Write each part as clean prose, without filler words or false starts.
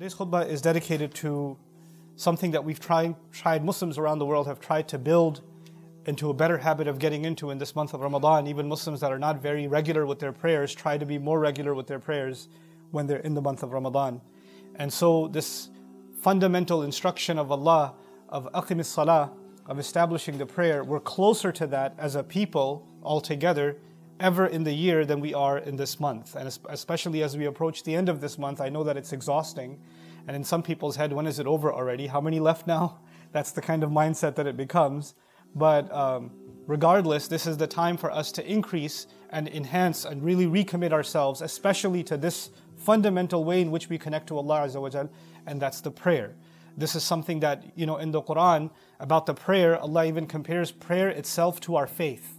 Today's khutbah is dedicated to something that we've tried, Muslims around the world have tried to build into a better habit of getting into in this month of Ramadan. Even Muslims that are not very regular with their prayers try to be more regular with their prayers when they're in the month of Ramadan. And so this fundamental instruction of Allah, of Aqimis Salah, of establishing the prayer, we're closer to that as a people altogether ever in the year than we are in this month. And especially as we approach the end of this month, I know that it's exhausting. And in some people's head, when is it over already? How many left now? That's the kind of mindset that it becomes. But regardless, this is the time for us to increase and enhance and really recommit ourselves, especially to this fundamental way in which we connect to Allah Azza wa Jal, and that's the prayer. This is something that, in the Quran, about the prayer, Allah even compares prayer itself to our faith.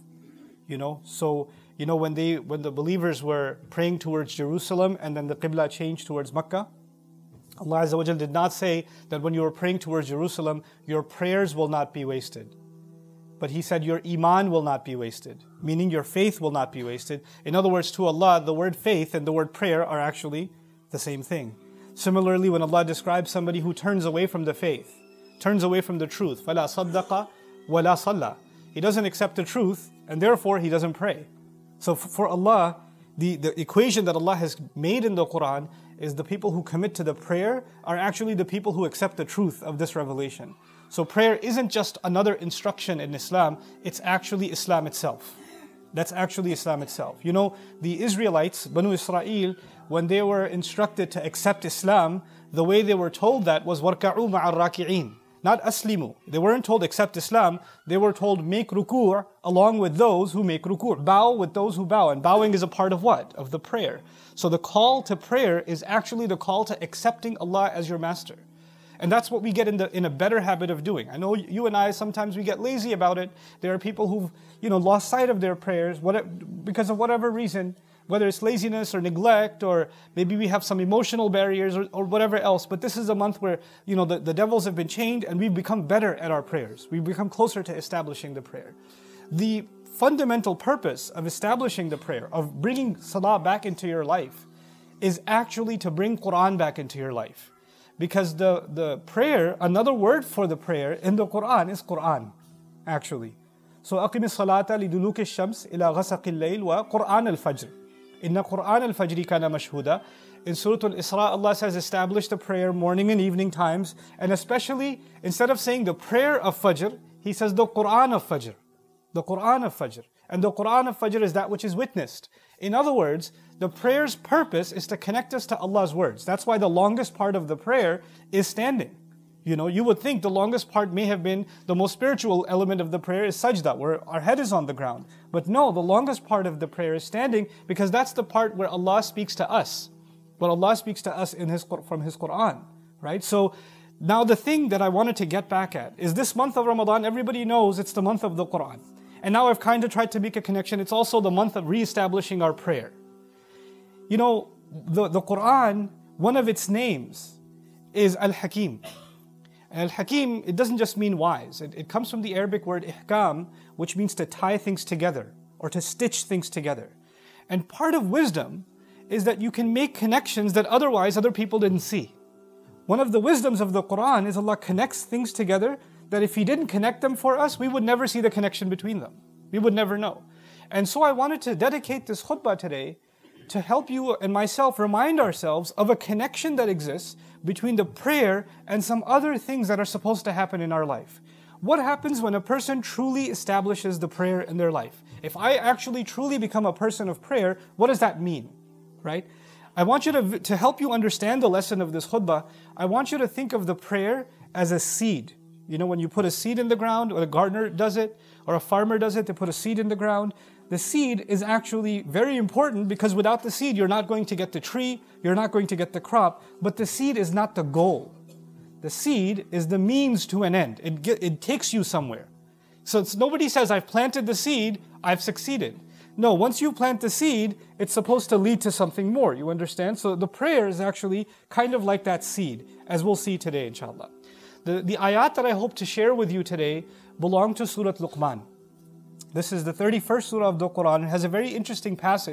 So when the believers were praying towards Jerusalem and then the Qibla changed towards Mecca, Allah Azza wa Jal did not say that when you are praying towards Jerusalem, your prayers will not be wasted. But He said your iman will not be wasted, meaning your faith will not be wasted. In other words, to Allah, the word faith and the word prayer are actually the same thing. Similarly, when Allah describes somebody who turns away from the faith, turns away from the truth, فَلَا صَدَّقَ وَلَا صَلَّى, he doesn't accept the truth and therefore he doesn't pray. So for Allah, the equation that Allah has made in the Quran is the people who commit to the prayer are actually the people who accept the truth of this revelation. So prayer isn't just another instruction in Islam, it's actually Islam itself. That's actually Islam itself. The Israelites, Banu Israel, when they were instructed to accept Islam, the way they were told that was وَارْكَعُوا مَعَ الرَّاكِعِينَ, not aslimu. They weren't told accept Islam, they were told make ruku' along with those who make ruku'. Bow with those who bow. And bowing is a part of what? Of the prayer. So the call to prayer is actually the call to accepting Allah as your master. And that's what we get in a better habit of doing. I know you and I, sometimes we get lazy about it. There are people who've lost sight of their prayers because of whatever reason, whether it's laziness or neglect, or maybe we have some emotional barriers or whatever else. But this is a month where the devils have been chained and we've become better at our prayers. We've become closer to establishing the prayer. The fundamental purpose of establishing the prayer, of bringing salah back into your life, is actually to bring Quran back into your life. Because the prayer, another word for the prayer in the Quran is Quran, actually. So أقم الصلاة لدلوك الشمس إلى غسق الليل وقرآن الفجر إن قرآن الفجر كان مشهودا. In Surah Al-Isra, Allah says establish the prayer morning and evening times, and especially instead of saying the prayer of Fajr, He says the Quran of Fajr. The Quran of Fajr. And the Quran of Fajr is that which is witnessed. In other words, the prayer's purpose is to connect us to Allah's words. That's why the longest part of the prayer is standing. You would think the longest part may have been the most spiritual element of the prayer is sajda, where our head is on the ground. But no, the longest part of the prayer is standing, because that's the part where Allah speaks to us. But Allah speaks to us from His Quran, right? So now the thing that I wanted to get back at is this month of Ramadan, everybody knows it's the month of the Quran. And now I've kind of tried to make a connection. It's also the month of re-establishing our prayer. The Quran, one of its names is Al-Hakim. Al-Hakim, it doesn't just mean wise. It comes from the Arabic word ihkam, which means to tie things together or to stitch things together. And part of wisdom is that you can make connections that otherwise other people didn't see. One of the wisdoms of the Quran is Allah connects things together that if He didn't connect them for us, we would never see the connection between them. We would never know. And so I wanted to dedicate this khutbah today to help you and myself remind ourselves of a connection that exists between the prayer and some other things that are supposed to happen in our life. What happens when a person truly establishes the prayer in their life? If I actually truly become a person of prayer, what does that mean? Right? I want you to help you understand the lesson of this khutbah, I want you to think of the prayer as a seed. When you put a seed in the ground, or a gardener does it, or a farmer does it, they put a seed in the ground. The seed is actually very important, because without the seed, you're not going to get the tree, you're not going to get the crop. But the seed is not the goal. The seed is the means to an end. It takes you somewhere. So nobody says, I've planted the seed, I've succeeded. No, once you plant the seed, it's supposed to lead to something more. You understand? So the prayer is actually kind of like that seed, as we'll see today, inshallah. The ayat that I hope to share with you today belong to Surah Luqman. This is the 31st surah of the Quran. It has a very interesting passage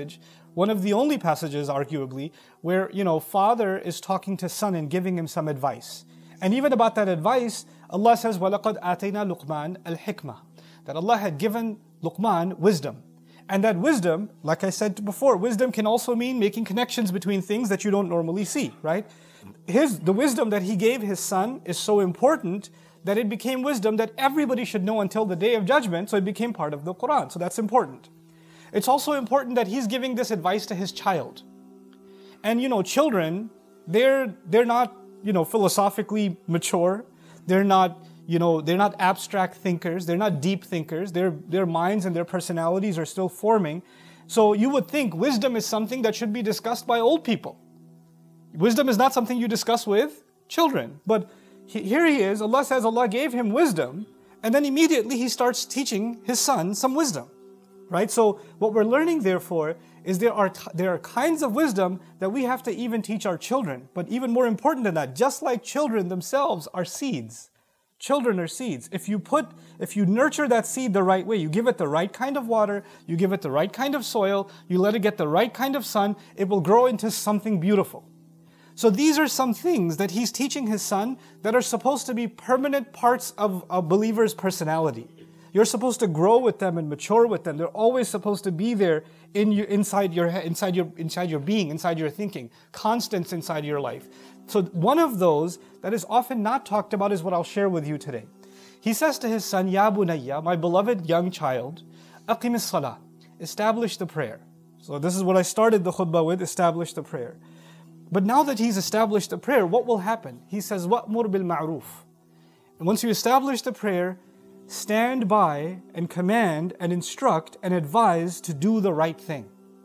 one of the only passages, arguably, where, father is talking to son and giving him some advice. And even about that advice, Allah says, وَلَقَدْ آتَيْنَا لُقْمَانَ الْحِكْمَةِ, that Allah had given Luqman wisdom. And that wisdom, like I said before, wisdom can also mean making connections between things that you don't normally see, right? The wisdom that he gave his son is so important that it became wisdom that everybody should know until the Day of Judgment, so it became part of the Quran. So that's important. It's also important that he's giving this advice to his child. And children, they're not, philosophically mature. They're not abstract thinkers. They're not deep thinkers. Their minds and their personalities are still forming. So you would think wisdom is something that should be discussed by old people. Wisdom is not something you discuss with children. But here he is, Allah says Allah gave him wisdom, and then immediately he starts teaching his son some wisdom. Right? So what we're learning therefore is there are kinds of wisdom that we have to even teach our children. But even more important than that, just like children themselves are seeds. Children are seeds. If you nurture that seed the right way, you give it the right kind of water, you give it the right kind of soil, you let it get the right kind of sun, it will grow into something beautiful. So these are some things that he's teaching his son that are supposed to be permanent parts of a believer's personality. You're supposed to grow with them and mature with them. They're always supposed to be there inside your being, inside your thinking, constants inside your life. So one of those that is often not talked about is what I'll share with you today. He says to his son, Ya bunayya, my beloved young child, aqim as-salah, establish the prayer. So this is what I started the khutbah with, establish the prayer. But now that he's established the prayer, what will happen? He says, wa'mur bil ma'ruf. And once you establish the prayer, stand by and command and instruct and advise to do the right thing.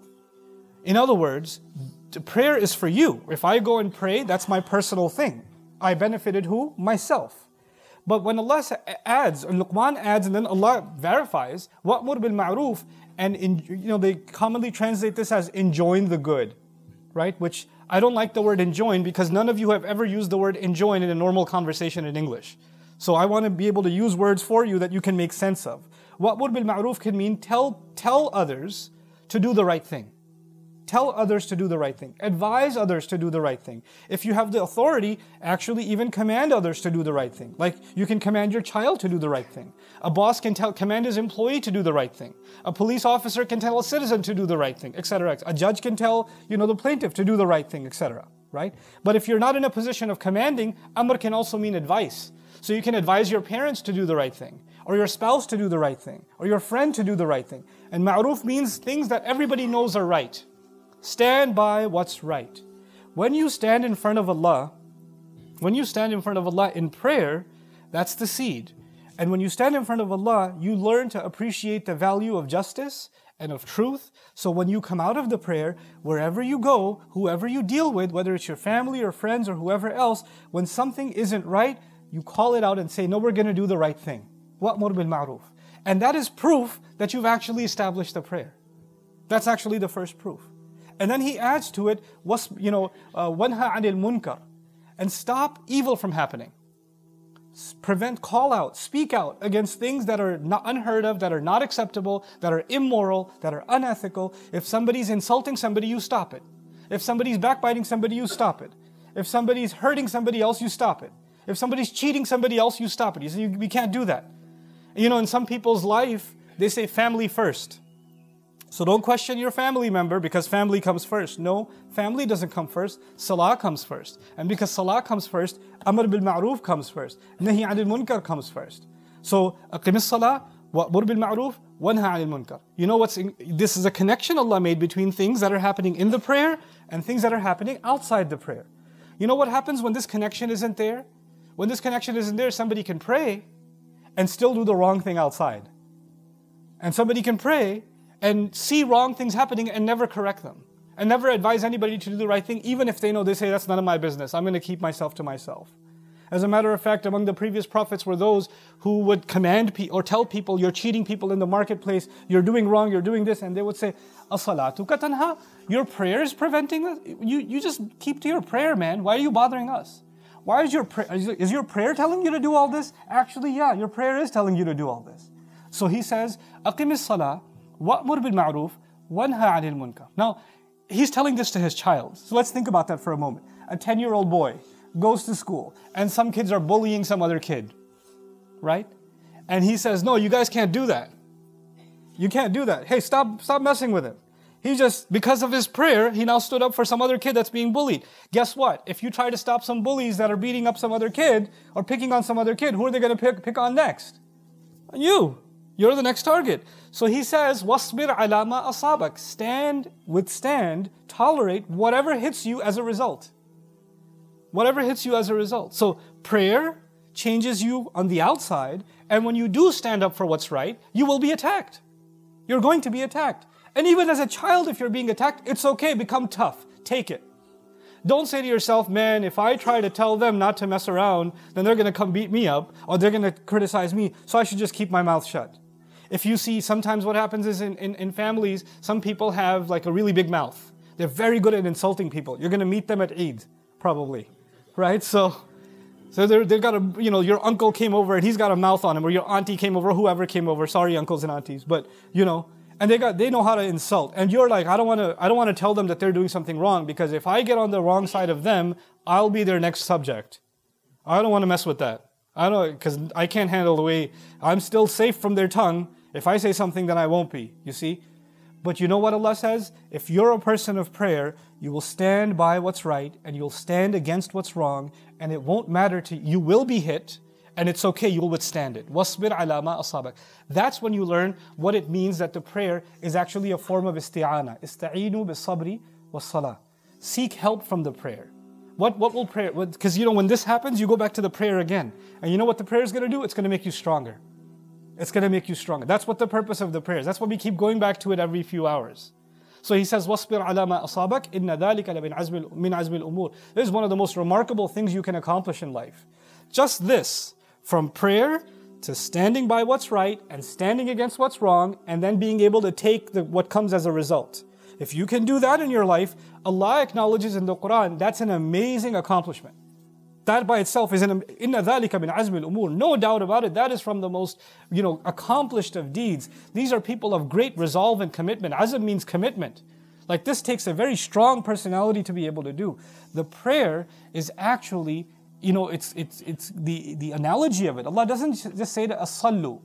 In other words, the prayer is for you. If I go and pray, that's my personal thing. I benefited who? Myself. But when Allah adds, and Luqman adds, and then Allah verifies, wa'mur bil ma'ruf, and they commonly translate this as enjoin the good, right? Which I don't like the word enjoin because none of you have ever used the word enjoin in a normal conversation in English. So I want to be able to use words for you that you can make sense of. Wa'mur bil ma'ruf can mean tell others to do the right thing. Tell others to do the right thing. Advise others to do the right thing. If you have the authority, actually even command others to do the right thing. Like you can command your child to do the right thing. A boss can command his employee to do the right thing. A police officer can tell a citizen to do the right thing, etc. A judge can tell, the plaintiff to do the right thing, etc. Right? But if you're not in a position of commanding, amr can also mean advice. So you can advise your parents to do the right thing, or your spouse to do the right thing, or your friend to do the right thing. And ma'ruf means things that everybody knows are right. Stand by what's right. When you stand in front of Allah in prayer, that's the seed. And when you stand in front of Allah, you learn to appreciate the value of justice and of truth. So when you come out of the prayer, wherever you go, whoever you deal with, whether it's your family or friends or whoever else, when something isn't right, you call it out and say, no, we're going to do the right thing. وَأْمُرْ بِالْمَعْرُوفِ. And that is proof that you've actually established the prayer. That's actually the first proof. And then he adds to it, وَنْهَا عَنِ الْمُنْكَرِ, and stop evil from happening. Call out, speak out against things that are not unheard of, that are not acceptable, that are immoral, that are unethical. If somebody's insulting somebody, you stop it. If somebody's backbiting somebody, you stop it. If somebody's hurting somebody else, you stop it. If somebody's cheating somebody else, you stop it. You say, we can't do that. In some people's life, they say family first. So don't question your family member because family comes first. No, family doesn't come first. Salah comes first. And because Salah comes first, Amr bil Ma'ruf comes first. Nahi anil munkar comes first. So, aqim as-salah, wa'mur bil ma'ruf, wanha anil munkar. This is a connection Allah made between things that are happening in the prayer and things that are happening outside the prayer. You know what happens when this connection isn't there? When this connection isn't there, somebody can pray and still do the wrong thing outside. And somebody can pray and see wrong things happening and never correct them. And never advise anybody to do the right thing, even if they say, that's none of my business. I'm going to keep myself to myself. As a matter of fact, among the previous prophets were those who would command or tell people, you're cheating people in the marketplace, you're doing wrong, you're doing this, and they would say, as-salatuka tanha, your prayer is preventing us. You just keep to your prayer, man. Why are you bothering us? Why is your prayer telling you to do all this? Actually, yeah, your prayer is telling you to do all this. So he says, aqim as-salah, wa'mur bil ma'ruf, wanha 'anil munkar. Now, he's telling this to his child. So let's think about that for a moment. A 10-year-old boy goes to school and some kids are bullying some other kid, right? And he says, no, you guys can't do that. You can't do that. Hey, stop messing with him. He just, because of his prayer, he now stood up for some other kid that's being bullied. Guess what? If you try to stop some bullies that are beating up some other kid or picking on some other kid, who are they going to pick on next? You. You're the next target. So he says, وَاصْبِرْ عَلَى مَا أَصَابَكَ. Stand, withstand, tolerate whatever hits you as a result. Whatever hits you as a result. So prayer changes you on the outside, and when you do stand up for what's right, you will be attacked. You're going to be attacked. And even as a child, if you're being attacked, it's okay, become tough. Take it. Don't say to yourself, man, if I try to tell them not to mess around, then they're going to come beat me up, or they're going to criticize me, so I should just keep my mouth shut. If you see, sometimes what happens is in families, some people have like a really big mouth. They're very good at insulting people. You're going to meet them at Eid, probably. Right? So they've got a, your uncle came over and he's got a mouth on him, or your auntie came over, whoever came over. Sorry, uncles and aunties, but and they know how to insult. And you're like, I don't want to tell them that they're doing something wrong, because if I get on the wrong side of them, I'll be their next subject. I don't want to mess with that. Because I can't handle the way, I'm still safe from their tongue. If I say something, then I won't be, you see? But you know what Allah says? If you're a person of prayer, you will stand by what's right, and you'll stand against what's wrong, and it won't matter to you. You will be hit, and it's okay, you'll withstand it. وَاصْبِرْ عَلَى مَا أَصَابَكَ. That's when you learn what it means that the prayer is actually a form of isti'ana. Ista'inu bis-sabri was-salah. Seek help from the prayer. What will prayer, because when this happens, you go back to the prayer again. And you know what the prayer is going to do? It's going to make you stronger. It's going to make you stronger. That's what the purpose of the prayer is. That's why we keep going back to it every few hours. So he says, وَاصْبِرْ عَلَى مَا أَصَابَكَ إِنَّ ذَلِكَ مِنْ عَزْمِ الْأُمُورِ. This is one of the most remarkable things you can accomplish in life. Just this, from prayer to standing by what's right and standing against what's wrong, and then being able to take what comes as a result. If you can do that in your life, Allah acknowledges in the Quran, that's an amazing accomplishment. That by itself is إِنَّ ذَلِكَ مِنْ عَزْمِ الْأُمُورِ. No doubt about it, that is from the most accomplished of deeds. These are people of great resolve and commitment. Azm means commitment. Like this takes a very strong personality to be able to do. The prayer is actually, it's the analogy of it. Allah doesn't just say to as-sallu,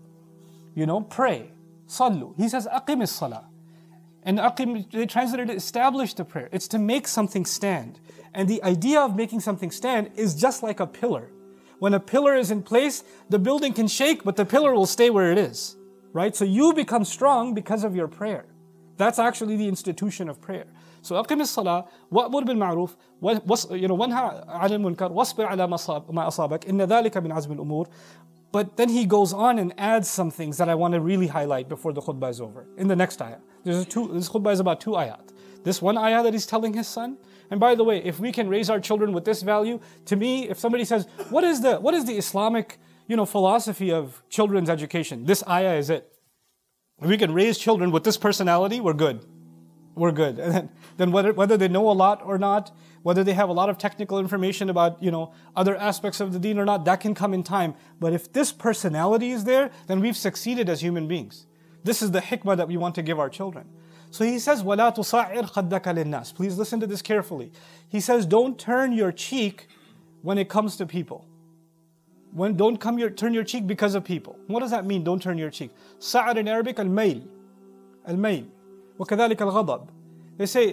pray, sallu. He says aqim as-salah. And aqim, they translated it, establish the prayer. It's to make something stand. And the idea of making something stand is just like a pillar. When a pillar is in place, the building can shake, but the pillar will stay where it is. Right? So you become strong because of your prayer. That's actually the institution of prayer. So aqim as-salah, wa'mur bil ma'ruf, wanha 'anil munkar, wasbir 'ala ma asabak, inna dhalika min 'azmi al-umur. But then he goes on and adds some things that I want to really highlight before the khutbah is over. In the next ayah. This khutbah is about 2 ayat. This one ayah that he's telling his son. And by the way, if we can raise our children with this value, to me, if somebody says, what is the Islamic, philosophy of children's education? This ayah is it. If we can raise children with this personality, we're good. We're good. And then whether they know a lot or not, whether they have a lot of technical information about, other aspects of the deen or not, that can come in time. But if this personality is there, then we've succeeded as human beings. This is the hikmah that we want to give our children. So he says, وَلَا تُصَعِّرْ خَدَّكَ لِلنَّاسِ. Please listen to this carefully. He says, don't turn your cheek when it comes to people. Turn your cheek because of people. What does that mean, don't turn your cheek? Sa'ar in Arabic, al-mayl. Al-mayl. وَكَذَلِكَ الْغَضَبِ. They say,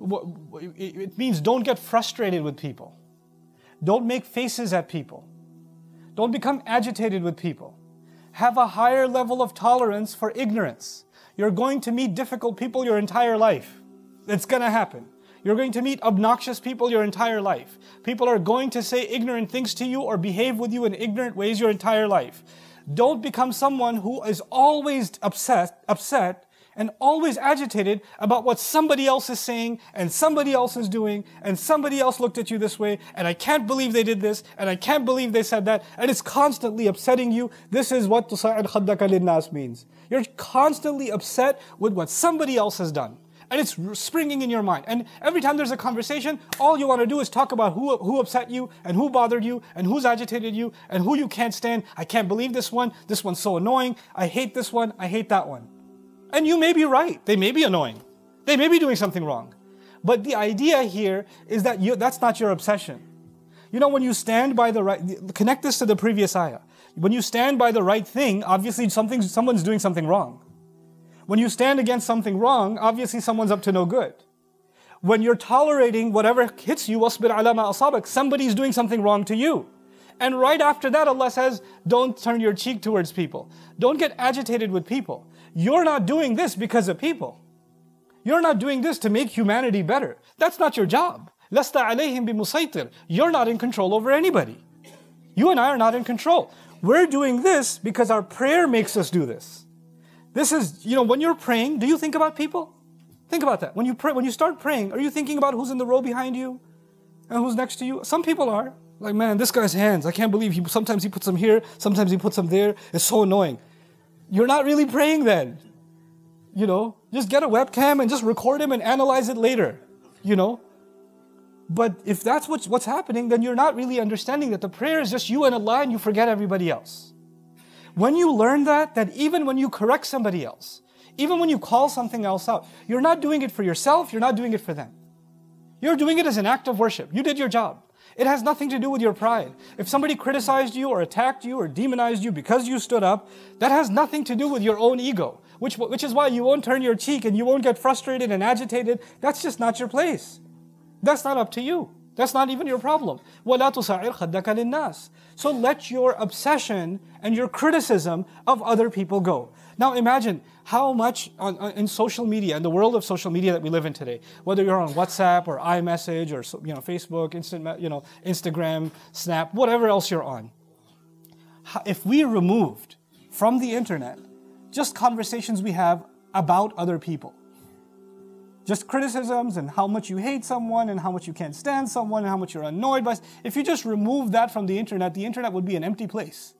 it means don't get frustrated with people. Don't make faces at people. Don't become agitated with people. Have a higher level of tolerance for ignorance. You're going to meet difficult people your entire life. It's going to happen. You're going to meet obnoxious people your entire life. People are going to say ignorant things to you or behave with you in ignorant ways your entire life. Don't become someone who is always upset and always agitated about what somebody else is saying and somebody else is doing and somebody else looked at you this way and I can't believe they did this and I can't believe they said that, and it's constantly upsetting you. This is what tusa'ir khaddaka linnas means. You're constantly upset with what somebody else has done. And it's springing in your mind. And every time there's a conversation, all you want to do is talk about who upset you and who bothered you and who's agitated you and who you can't stand. I can't believe this one's so annoying. I hate this one. I hate that one. And you may be right. They may be annoying. They may be doing something wrong. But the idea here is that that's not your obsession. You know, when you stand by the right, connect this to the previous ayah. When you stand by the right thing, obviously someone's doing something wrong. When you stand against something wrong, obviously someone's up to no good. When you're tolerating whatever hits you, وَاصْبِرْ عَلَى مَا أَصَابَكَ, somebody's doing something wrong to you. And right after that, Allah says, don't turn your cheek towards people. Don't get agitated with people. You're not doing this because of people. You're not doing this to make humanity better. That's not your job. لَسْتَ عَلَيْهِمْ بِمُسَيْطِرٍ. You're not in control over anybody. You and I are not in control. We're doing this because our prayer makes us do this. This is, when you're praying, do you think about people? Think about that. When you pray, when you start praying, are you thinking about who's in the row behind you and who's next to you? Some people are. Like, man, this guy's hands, I can't believe sometimes he puts them here, sometimes he puts them there. It's so annoying. You're not really praying then. Just get a webcam and just record him and analyze it later. But if that's what's happening, then you're not really understanding that the prayer is just you and Allah and you forget everybody else. When you learn that even when you correct somebody else, even when you call something else out, you're not doing it for yourself, you're not doing it for them. You're doing it as an act of worship. You did your job. It has nothing to do with your pride. If somebody criticized you or attacked you or demonized you because you stood up, that has nothing to do with your own ego, which is why you won't turn your cheek and you won't get frustrated and agitated. That's just not your place. That's not up to you. That's not even your problem. وَلَا تُصَعِّرْ خَدَّكَ لِلنَّاسِ. So let your obsession and your criticism of other people go. Now imagine how much in social media, in the world of social media that we live in today, whether you're on WhatsApp or iMessage or Facebook, Instagram, Snap, whatever else you're on. If we removed from the internet just conversations we have about other people, just criticisms and how much you hate someone and how much you can't stand someone and how much you're annoyed by. If you just remove that from the internet would be an empty place.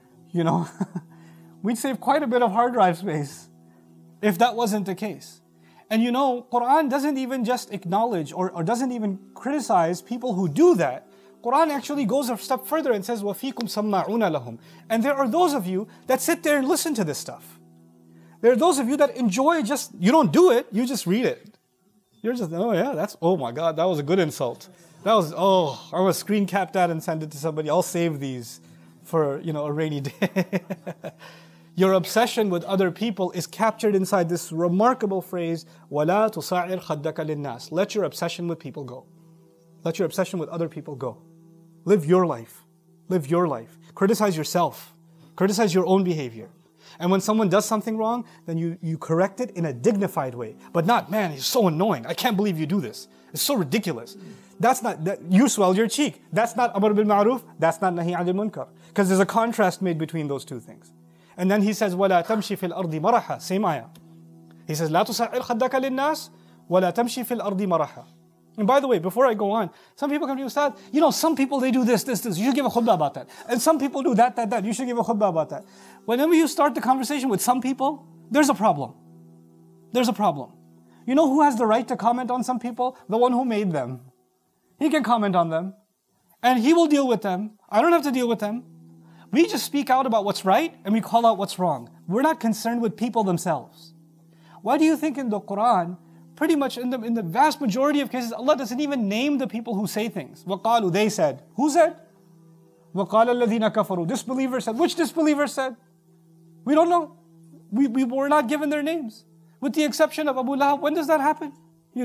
We'd save quite a bit of hard drive space if that wasn't the case. And Quran doesn't even just acknowledge or doesn't even criticize people who do that. Quran actually goes a step further and says, وَفِيكُمْ سَمَّاعُونَ لَهُمْ. And there are those of you that sit there and listen to this stuff. There are those of you that enjoy you don't do it, you just read it. You're just, oh my God, that was a good insult. I'm going to screen cap that and send it to somebody. I'll save these for, a rainy day. Your obsession with other people is captured inside this remarkable phrase, وَلَا تُصَعِّرْ خَدَّكَ لِلنَّاسِ. Let your obsession with people go. Let your obsession with other people go. Live your life. Live your life. Criticize yourself. Criticize your own behavior. And when someone does something wrong, then you correct it in a dignified way. But not, man, he's so annoying. I can't believe you do this. It's so ridiculous. You swell your cheek. That's not amr bil ma'ruf. That's not nahi 'anil munkar. Because there's a contrast made between those two things. And then he says, وَلَا تَمْشِ فِي الْأَرْضِ مَرَحًا. Same ayah. He says, لَا تُصَعِّرْ خَدَّكَ لِلنَّاسِ وَلَا تَمْشِ فِي الْأَرْضِ مَرَحًا. And by the way, before I go on, some people come to you, Ustad, some people, they do this. You should give a khutbah about that. And some people do that. You should give a khutbah about that. Whenever you start the conversation with some people, there's a problem. There's a problem. You know who has the right to comment on some people? The one who made them. He can comment on them. And he will deal with them. I don't have to deal with them. We just speak out about what's right and we call out what's wrong. We're not concerned with people themselves. Why do you think in the Quran, pretty much in the vast majority of cases, Allah doesn't even name the people who say things? وَقَالُوا, they said. Who said? وَقَالَ الَّذِينَ كَفَرُوا. Disbeliever said. Which disbeliever said? We don't know. We were not given their names. With the exception of Abu Lahab. When does that happen?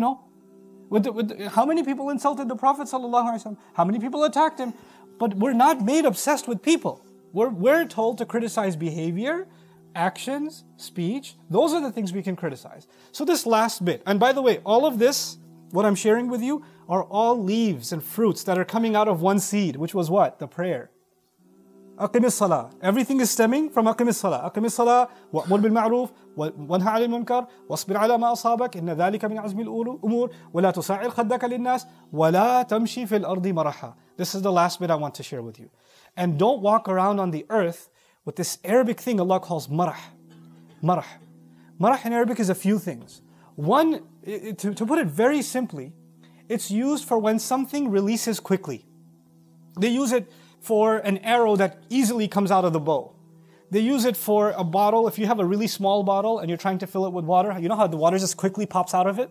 How many people insulted the Prophet ﷺ? How many people attacked him? But we're not made obsessed with people. We're told to criticize behavior, actions, speech. Those are the things we can criticize. So this last bit, and by the way, all of this, what I'm sharing with you, are all leaves and fruits that are coming out of one seed, which was what? The prayer. أقم الصلاة. Everything is stemming from أقم الصلاة. أقم الصلاة وأمر بالمعروف وانهى عن المنكر واصبر على ما أصابك إن ذلك من عزم الأمور ولا تصعر خدك للناس ولا تمشي في الأرض مرحا. This is the last bit I want to share with you. And don't walk around on the earth with this Arabic thing Allah calls marah. Marah. Marah in Arabic is a few things. One, to put it very simply, it's used for when something releases quickly. They use it for an arrow that easily comes out of the bow. They use it for a bottle. If you have a really small bottle and you're trying to fill it with water, you know how the water just quickly pops out of it?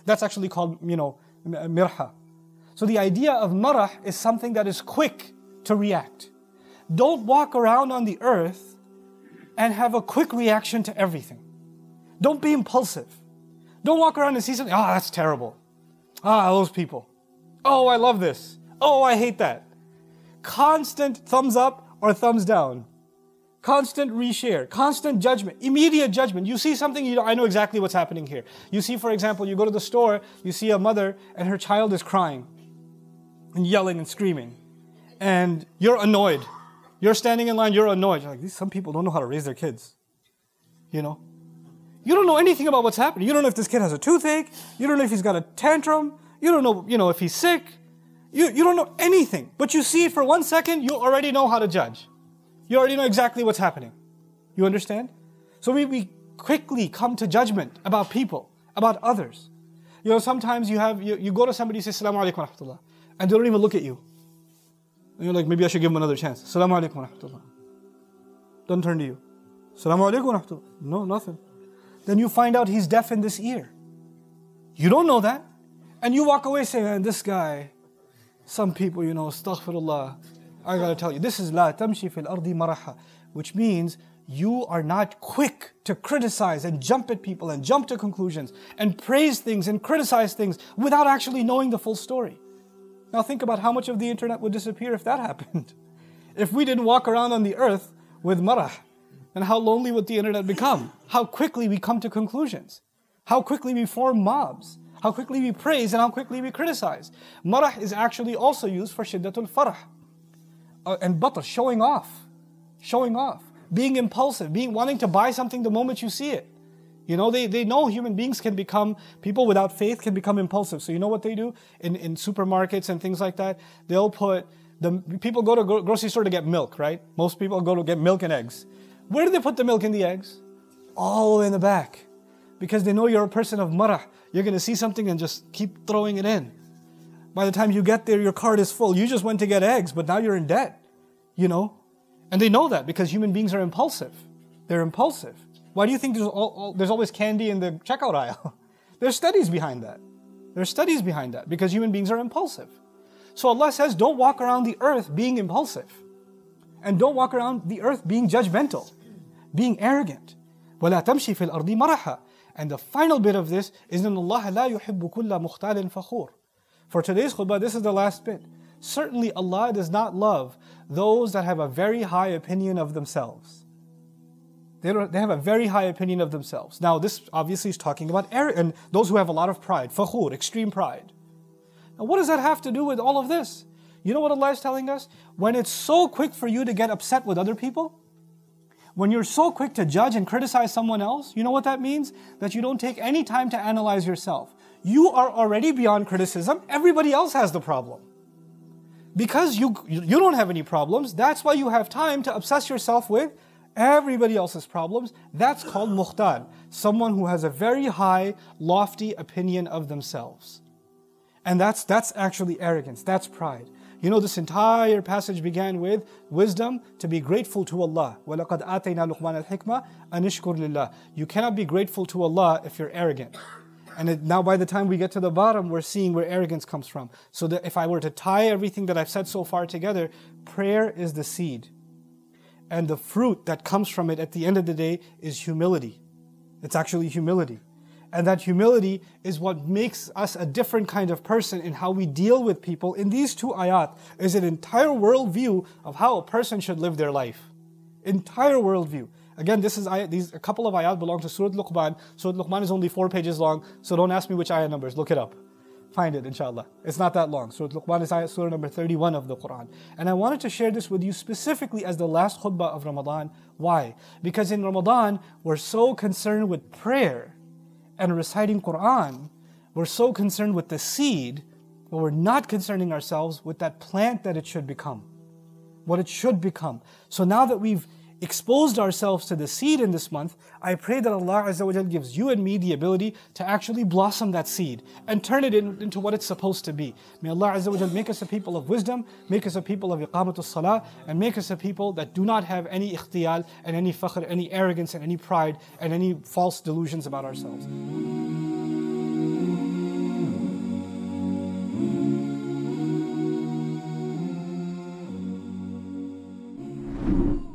That's actually called, mirha. So the idea of marah is something that is quick to react. Don't walk around on the earth and have a quick reaction to everything. Don't be impulsive. Don't walk around and see something, that's terrible. Those people. Oh, I love this. Oh, I hate that. Constant thumbs up or thumbs down. Constant reshare, constant judgment, immediate judgment. You see something, I know exactly what's happening here. You see, for example, you go to the store, you see a mother and her child is crying and yelling and screaming. And you're annoyed. You're standing in line, you're annoyed. You're like, some people don't know how to raise their kids. You don't know anything about what's happening. You don't know if this kid has a toothache. You don't know if he's got a tantrum. You don't know, if he's sick. You don't know anything. But you see it for 1 second, you already know how to judge. You already know exactly what's happening. You understand? So we quickly come to judgment about people, about others. Sometimes you go to somebody and say, Assalamu alaikum wa rahmatullah, and they don't even look at you. And you're like, maybe I should give them another chance. Assalamu alaikum wa rahmatullah. Doesn't turn to you. Assalamu alaikum wa rahmatullah. No, nothing. Then you find out he's deaf in this ear. You don't know that. And you walk away saying, man, this guy, some people, astaghfirullah. I gotta tell you, this is la tamshi fil ardi maraha, which means you are not quick to criticize and jump at people and jump to conclusions and praise things and criticize things without actually knowing the full story. Now think about how much of the internet would disappear if that happened. If we didn't walk around on the earth with marah, then how lonely would the internet become? How quickly we come to conclusions. How quickly we form mobs. How quickly we praise and how quickly we criticize. Marah is actually also used for shiddatul farah. And batar, showing off, being impulsive, wanting to buy something the moment you see it. They know human beings people without faith can become impulsive. So you know what they do? In supermarkets and things like that, people go to grocery store to get milk, right? Most people go to get milk and eggs. Where do they put the milk and the eggs? All in the back. Because they know you're a person of marah. You're going to see something and just keep throwing it in. By the time you get there, your cart is full. You just went to get eggs, but now you're in debt. And they know that because human beings are impulsive. They're impulsive. Why do you think there's always candy in the checkout aisle? There's studies behind that. Because human beings are impulsive. So Allah says, don't walk around the earth being impulsive. And don't walk around the earth being judgmental, being arrogant. وَلَا تَمْشِي فِي الْأَرْضِ مَرَحًا. And the final bit of this is إِنَّ اللَّهَ لَا يُحِبُّ كُلَّ مُخْتَالٍ فَخُورٍ. For today's khutbah, this is the last bit. Certainly Allah does not love those that have a very high opinion of themselves. They have a very high opinion of themselves. Now this obviously is talking about and those who have a lot of pride, fakhur, extreme pride. Now what does that have to do with all of this? You know what Allah is telling us? When it's so quick for you to get upset with other people, when you're so quick to judge and criticize someone else, you know what that means? That you don't take any time to analyze yourself. You are already beyond criticism. Everybody else has the problem. Because you don't have any problems, that's why you have time to obsess yourself with everybody else's problems. That's called mukhtal, someone who has a very high, lofty opinion of themselves. And that's actually arrogance, that's pride. This entire passage began with wisdom to be grateful to Allah. وَلَقَدْ آتَيْنَا لُقْمَانَ الْحِكْمَةَ أَنِ اشْكُرْ لِلَّهِ. You cannot be grateful to Allah if you're arrogant. And now by the time we get to the bottom, we're seeing where arrogance comes from. So that if I were to tie everything that I've said so far together, prayer is the seed. And the fruit that comes from it at the end of the day is humility. It's actually humility. And that humility is what makes us a different kind of person in how we deal with people. In these two ayat is an entire worldview of how a person should live their life. Entire worldview. Again, a couple of ayat belong to Surah Luqman. Surah Luqman is only 4 pages long, so don't ask me which ayat numbers. Look it up. Find it, inshallah. It's not that long. Surah Luqman is surah number 31 of the Quran. And I wanted to share this with you specifically as the last khutbah of Ramadan. Why? Because in Ramadan, we're so concerned with prayer and reciting Quran. We're so concerned with the seed, but we're not concerning ourselves with that plant that it should become. What it should become. So now that we've exposed ourselves to the seed in this month, I pray that Allah Azza wa Jal gives you and me the ability to actually blossom that seed and turn it into what it's supposed to be. May Allah Azza wa Jal make us a people of wisdom, make us a people of iqamatul salah, and make us a people that do not have any ikhtiyal and any fakhr, any arrogance and any pride and any false delusions about ourselves.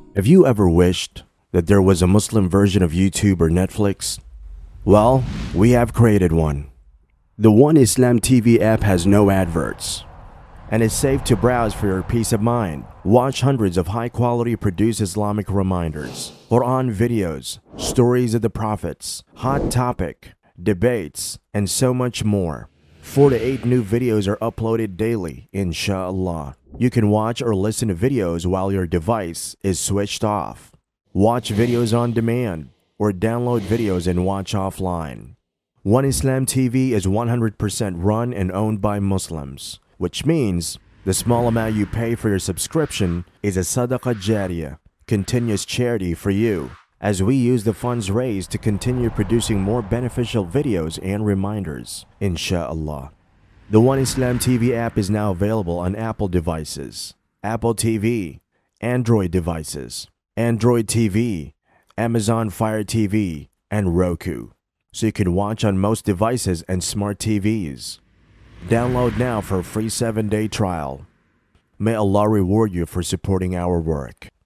Have you ever wished that there was a Muslim version of YouTube or Netflix? Well, we have created one. The One Islam TV app has no adverts and is safe to browse for your peace of mind. Watch hundreds of high-quality produced Islamic reminders, Quran videos, stories of the prophets, hot topic, debates, and so much more. 4 to 8 new videos are uploaded daily, inshallah. You can watch or listen to videos while your device is switched off. Watch videos on demand or download videos and watch offline. One Islam TV is 100% run and owned by Muslims, which means the small amount you pay for your subscription is a sadaqah jariyah, continuous charity for you, as we use the funds raised to continue producing more beneficial videos and reminders, inshallah. The One Islam TV app is now available on Apple devices, Apple TV, Android devices, Android TV, Amazon Fire TV, and Roku, so you can watch on most devices and smart TVs. Download now for a free 7-day trial. May Allah reward you for supporting our work.